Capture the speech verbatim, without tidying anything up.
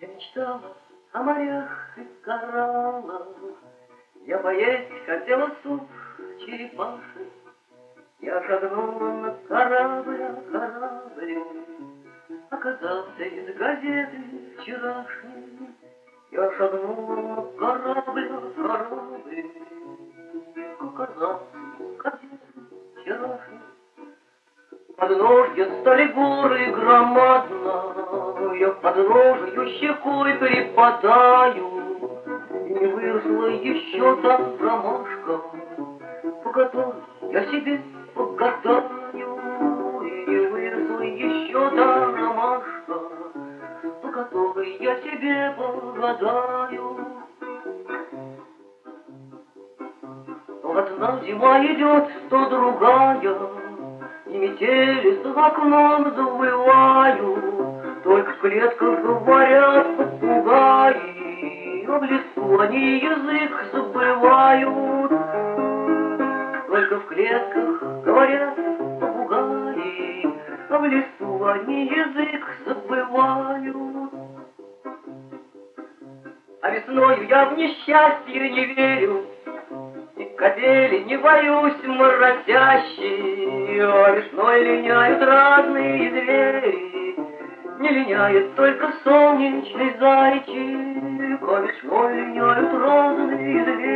Я мечтала о морях и кораллах, я поесть хотела суп черепаший. Я шагнула на корабль, а корабль оказался из газеты вчерашней. Я шагнула на корабль, а корабль оказался из газеты вчерашней. Подножья стали горы громадно, я подножью щекой перепадаю, и не выросла еще там ромашка, по которой я себе погадаю, и не выросла еще там ромашка, по которой я себе погадаю. То одна зима идет, то другая, и метели с окном завывают, только в клетках говорят попугаи, а в лесу они язык забывают. Только в клетках говорят попугаи, а в лесу они язык забывают. А весною я в несчастье не верю, и капели не боюсь моросящей, а весной линяют разные звери, не линяет только солнечный зайчик, а весной линяют разные звери.